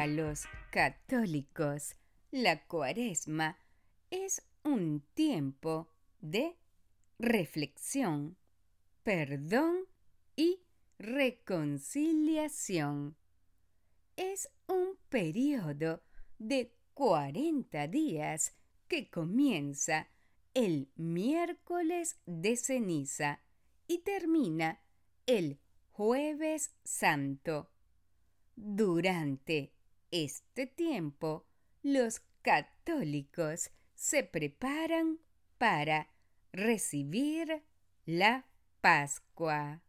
los católicos, la Cuaresma es un tiempo de reflexión, perdón y reconciliación. Es un periodo de 40 días que comienza el miércoles de ceniza y termina el jueves santo. Durante este tiempo, los católicos se preparan para recibir la Pascua.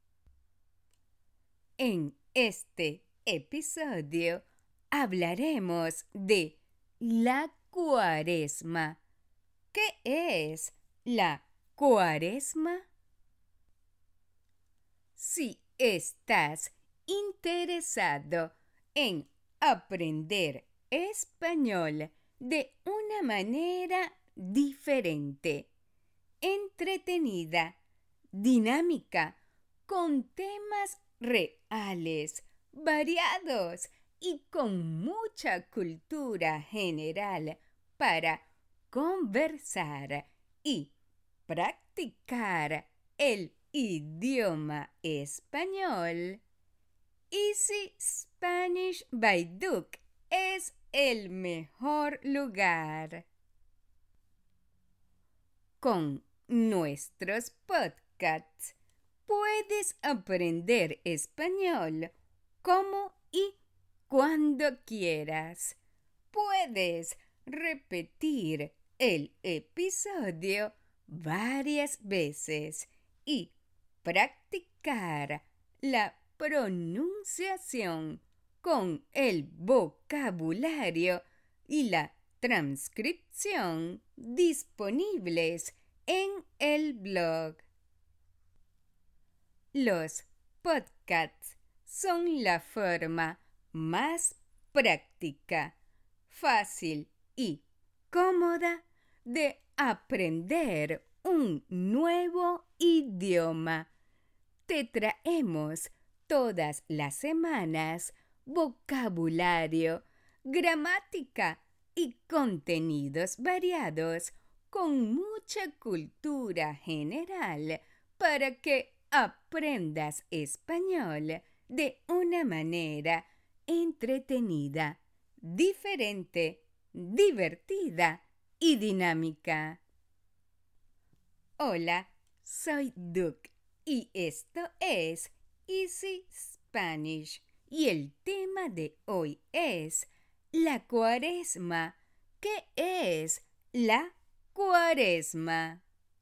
En este episodio hablaremos de la Cuaresma. ¿Qué es la Cuaresma? Si estás interesado en aprender español de una manera diferente, entretenida, dinámica, con temas reales, variados y con mucha cultura general para conversar y practicar el idioma español, Easy Spanish by Duke es el mejor lugar. Con nuestros podcasts puedes aprender español como y cuando quieras. Puedes repetir el episodio varias veces y practicar la pronunciación con el vocabulario y la transcripción disponibles en el blog. Los podcasts son la forma más práctica, fácil y cómoda de aprender un nuevo idioma. Te traemos todas las semanas vocabulario, gramática y contenidos variados con mucha cultura general para que aprendas español de una manera entretenida, diferente, divertida y dinámica. Hola, soy Duke y esto es Easy Spanish y el tema de hoy es la Cuaresma. ¿Qué es la Cuaresma?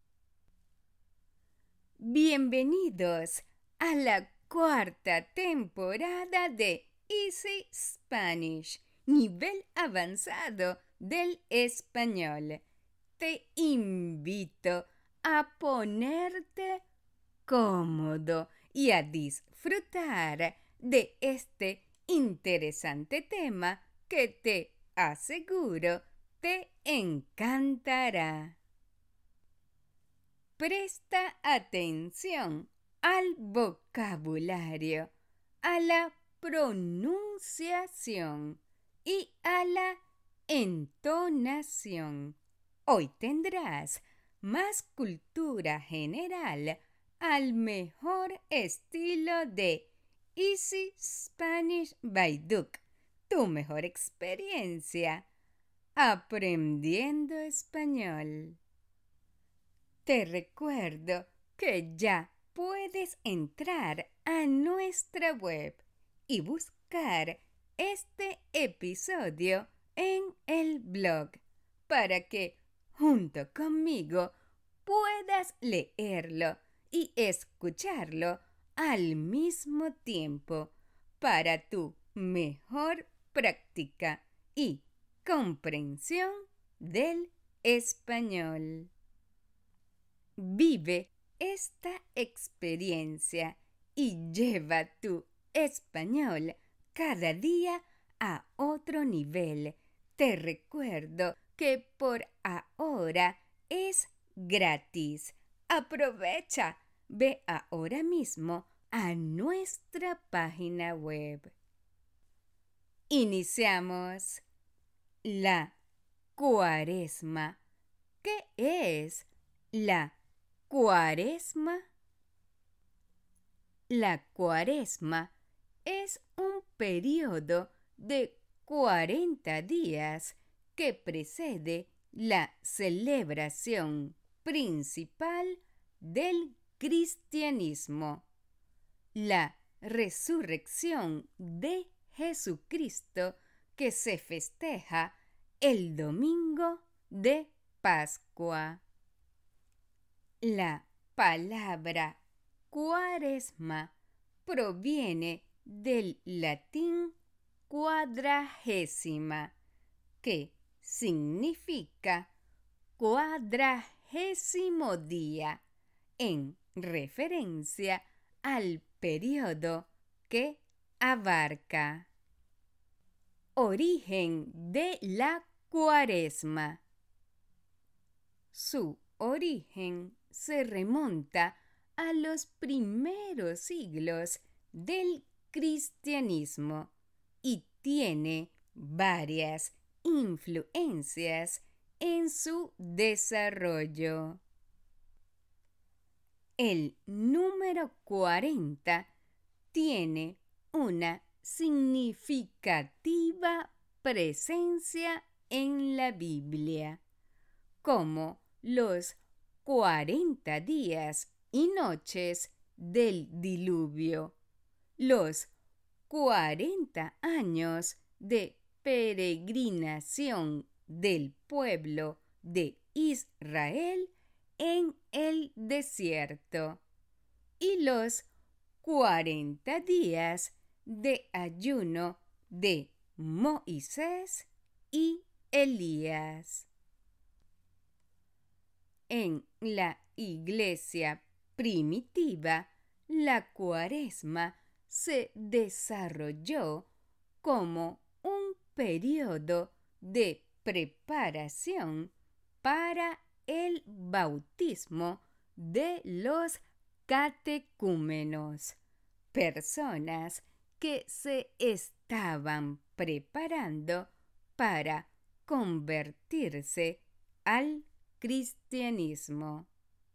Bienvenidos a la cuarta temporada de Easy Spanish, nivel avanzado del español. Te invito a ponerte cómodo y a disfrutar de este interesante tema que te aseguro te encantará. Presta atención al vocabulario, a la pronunciación y a la entonación. Hoy tendrás más cultura general al mejor estilo de Easy Spanish by Duke, tu mejor experiencia aprendiendo español. Te recuerdo que ya puedes entrar a nuestra web y buscar este episodio en el blog para que junto conmigo puedas leerlo y escucharlo al mismo tiempo para tu mejor práctica y comprensión del español. Vive esta experiencia y lleva tu español cada día a otro nivel. Te recuerdo que por ahora es gratis. Aprovecha. Ve ahora mismo a nuestra página web. Iniciamos la Cuaresma. ¿Qué es la Cuaresma? La Cuaresma es un periodo de 40 días que precede la celebración principal del cristianismo, la resurrección de Jesucristo, que se festeja el domingo de Pascua. La palabra Cuaresma proviene del latín cuadragésima, que significa 40º día, en referencia al periodo que abarca. Origen de la Cuaresma. Su origen se remonta a los primeros siglos del cristianismo y tiene varias influencias en su desarrollo. El número 40 tiene una significativa presencia en la Biblia, como los 40 días y noches del diluvio, los 40 años de peregrinación del pueblo de Israel en el desierto y los 40 días de ayuno de Moisés y Elías. En la iglesia primitiva, la Cuaresma se desarrolló como un periodo de preparación para el bautismo de los catecúmenos, personas que se estaban preparando para convertirse al cristianismo.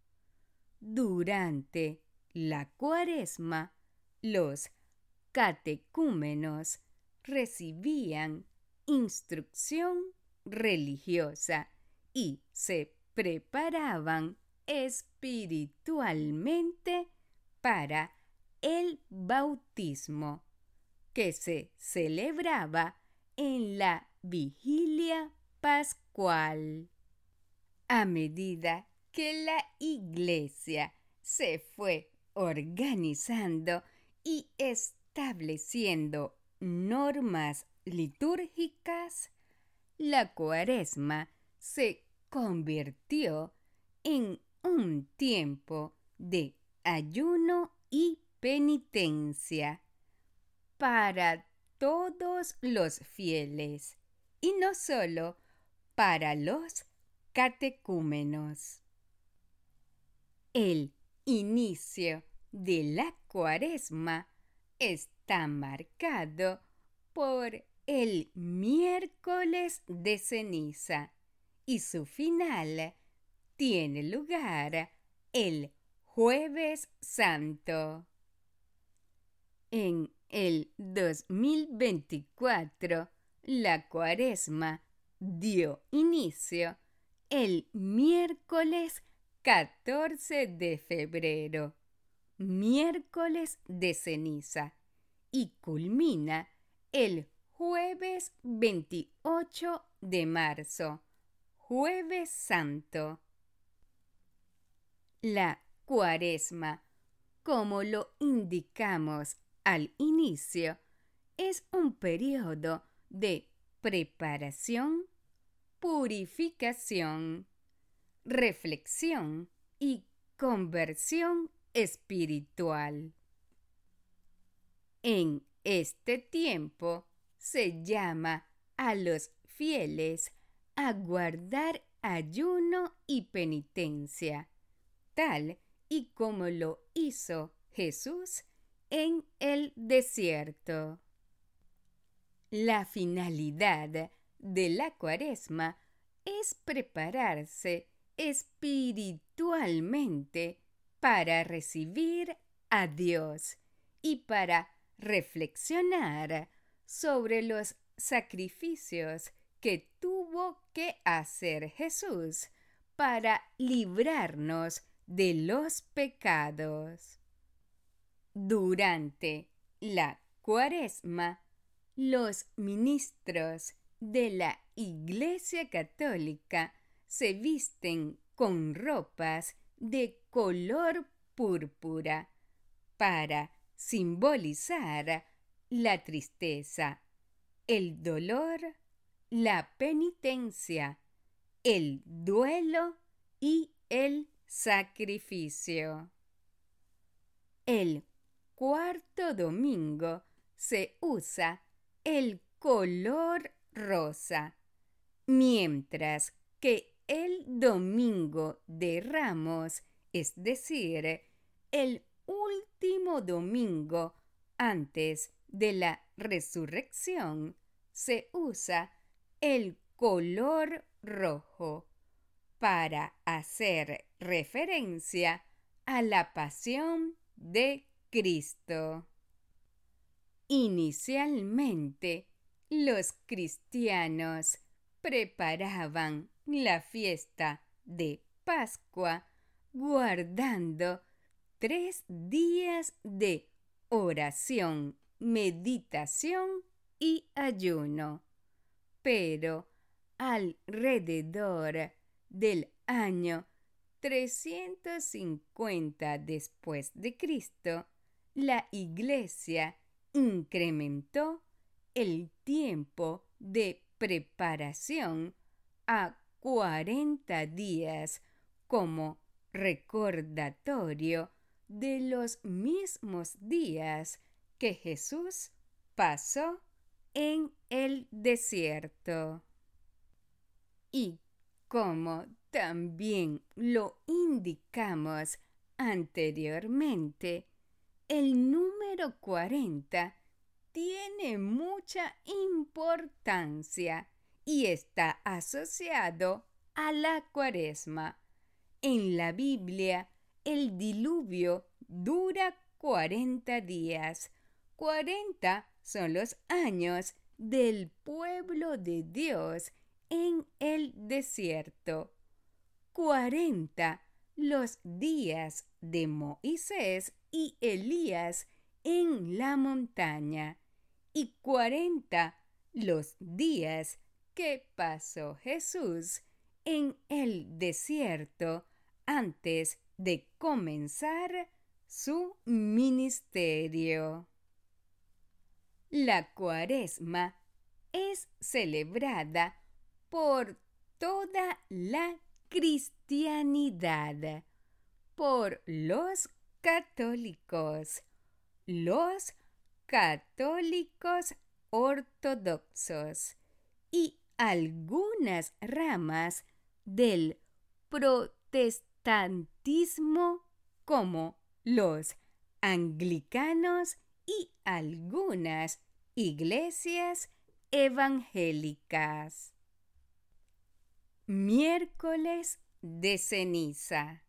Durante la Cuaresma, los catecúmenos recibían instrucción religiosa y se preparaban espiritualmente para el bautismo, que se celebraba en la vigilia pascual. A medida que la iglesia se fue organizando y estableciendo normas litúrgicas, la Cuaresma se convirtió en un tiempo de ayuno y penitencia para todos los fieles y no solo para los catecúmenos. El inicio de la Cuaresma está marcado por el miércoles de ceniza y su final tiene lugar el Jueves Santo. En el 2024, la Cuaresma dio inicio el miércoles 14 de febrero, miércoles de ceniza, y culmina el jueves 28 de marzo, Jueves Santo. La Cuaresma, como lo indicamos al inicio, es un periodo de preparación, purificación, reflexión y conversión espiritual. En este tiempo se llama a los fieles a guardar ayuno y penitencia, tal y como lo hizo Jesús en el desierto. La finalidad de la Cuaresma es prepararse espiritualmente para recibir a Dios y para reflexionar sobre los sacrificios que tuvo que hacer Jesús para librarnos de los pecados. Durante la Cuaresma, los ministros de la Iglesia Católica se visten con ropas de color púrpura para simbolizar la tristeza, el dolor, la penitencia, el duelo y el sacrificio. El cuarto domingo se usa el color rosa, mientras que el domingo de Ramos, es decir, el último domingo antes de la resurrección, se usa el color rojo para hacer referencia a la pasión de Cristo. Inicialmente, los cristianos preparaban la fiesta de Pascua guardando 3 días de oración, meditación y ayuno. Pero alrededor del año 350 después de Cristo, la Iglesia incrementó el tiempo de preparación a 40 días como recordatorio de los mismos días que Jesús pasó en el desierto. Y como también lo indicamos anteriormente, el número 40 tiene mucha importancia y está asociado a la Cuaresma. En la Biblia, el diluvio dura 40 días. 40 son los años del pueblo de Dios en el desierto. 40 los días de Moisés y Elías en la montaña y 40 los días que pasó Jesús en el desierto antes de comenzar su ministerio. La Cuaresma es celebrada por toda la cristianidad, por los católicos ortodoxos y algunas ramas del protestantismo como los anglicanos y algunas iglesias evangélicas. Miércoles de ceniza.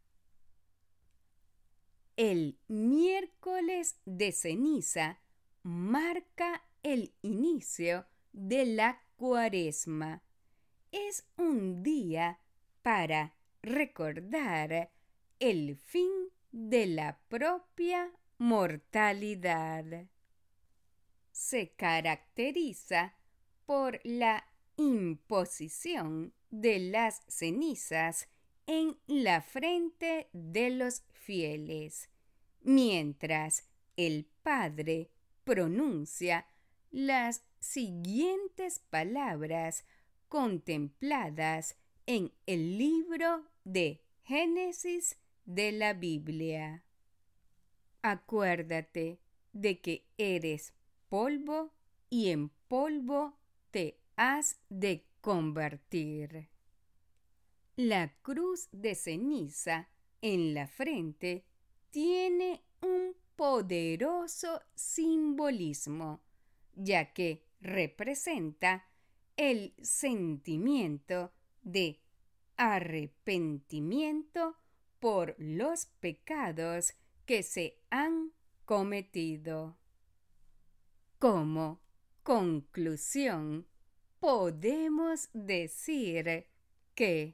El miércoles de ceniza marca el inicio de la Cuaresma. Es un día para recordar el fin de la propia mortalidad. Se caracteriza por la imposición de las cenizas en la frente de los fieles, mientras el Padre pronuncia las siguientes palabras contempladas en el libro de Génesis de la Biblia. Acuérdate de que eres polvo y en polvo te has de convertir. La cruz de ceniza en la frente tiene un poderoso simbolismo, ya que representa el sentimiento de arrepentimiento por los pecados que se han cometido. Como conclusión, podemos decir que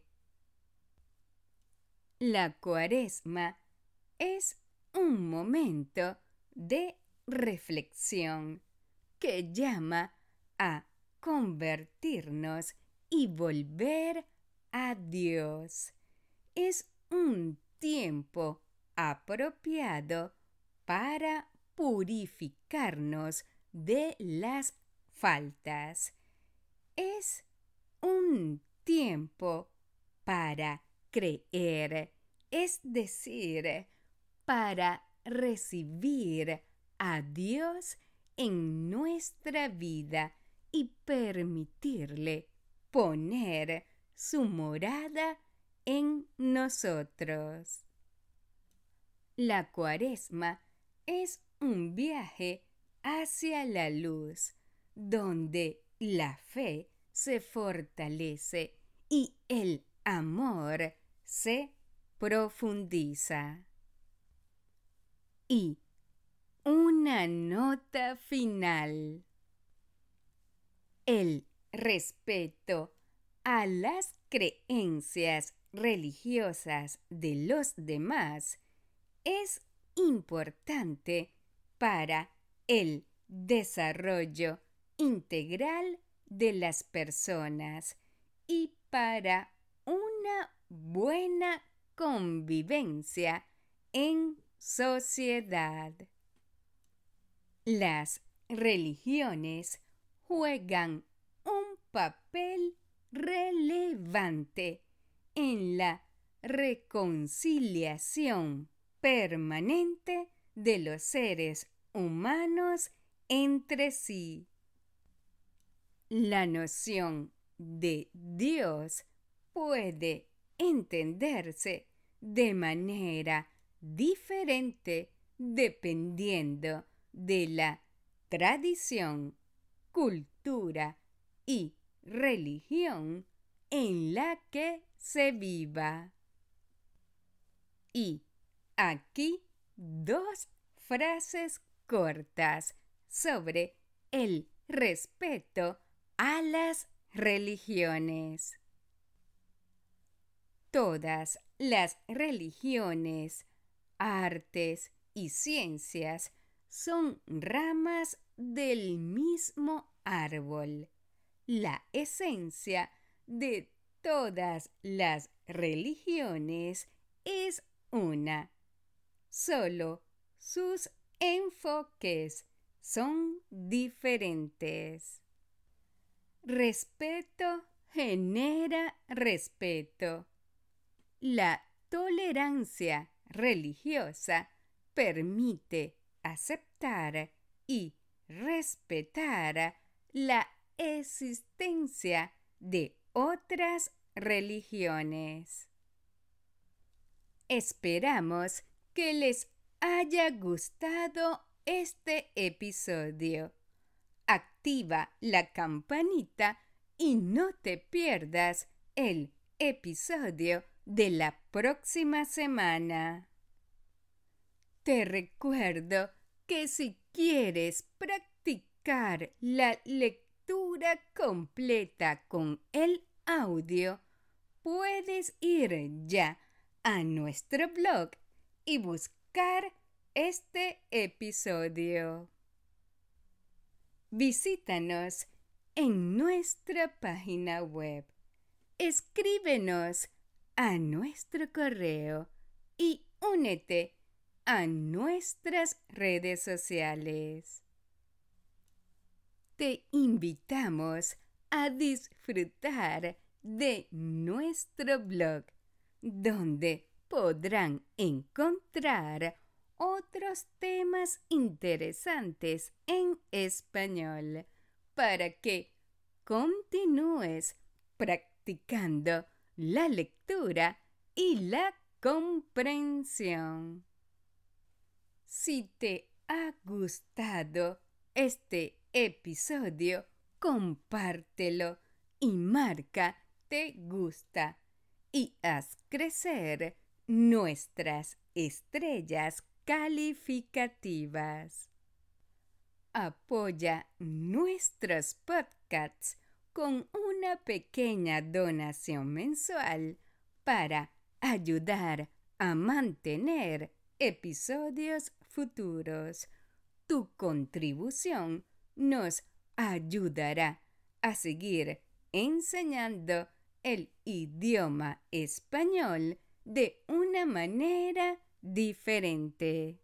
la Cuaresma es un momento de reflexión que llama a convertirnos y volver a Dios. Es un tiempo apropiado para purificarnos de las faltas. Es un tiempo para creer, es decir, para recibir a Dios en nuestra vida y permitirle poner su morada en nosotros. La Cuaresma es un viaje hacia la luz, donde la fe se fortalece y el amor se profundiza. Y una nota final. El respeto a las creencias religiosas de los demás es importante para el desarrollo integral de las personas y para una buena convivencia en sociedad. Las religiones juegan un papel relevante en la reconciliación permanente de los seres humanos entre sí. La noción de Dios puede entenderse de manera diferente dependiendo de la tradición, cultura y religión en la que se viva. Y aquí dos frases cortas sobre el respeto a las religiones. Todas las religiones, artes y ciencias son ramas del mismo árbol. La esencia de todas las religiones es una. Solo sus enfoques son diferentes. Respeto genera respeto. La tolerancia religiosa permite aceptar y respetar la existencia de otras religiones. Esperamos que les haya gustado este episodio. Activa la campanita y no te pierdas el episodio de la próxima semana. Te recuerdo que si quieres practicar la lectura completa con el audio, puedes ir ya a nuestro blog y buscar este episodio. Visítanos en nuestra página web. Escríbenos a nuestro correo y únete a nuestras redes sociales. Te invitamos a disfrutar de nuestro blog, donde podrán encontrar otros temas interesantes en español para que continúes practicando la lectura y la comprensión. Si te ha gustado este episodio, compártelo y marca te gusta y haz crecer nuestras estrellas calificativas. Apoya nuestros podcasts con una pequeña donación mensual para ayudar a mantener episodios futuros. Tu contribución nos ayudará a seguir enseñando el idioma español de una manera diferente.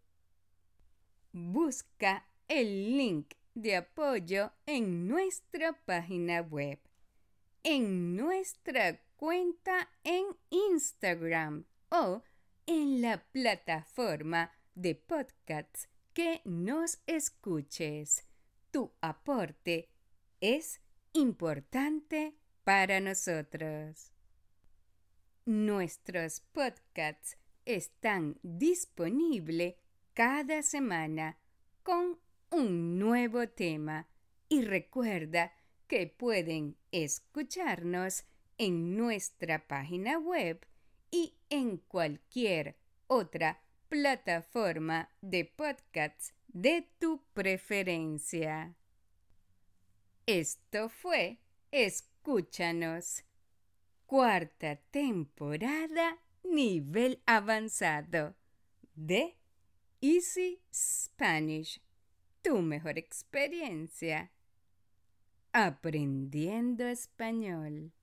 Busca el link de apoyo en nuestra página web, en nuestra cuenta en Instagram o en la plataforma de podcasts que nos escuches. Tu aporte es importante para nosotros. Nuestros podcasts están disponibles cada semana con un nuevo tema y recuerda que pueden escucharnos en nuestra página web y en cualquier otra plataforma de podcasts de tu preferencia. Esto fue Escúchanos, cuarta temporada, nivel avanzado de Easy Spanish, tu mejor experiencia aprendiendo español.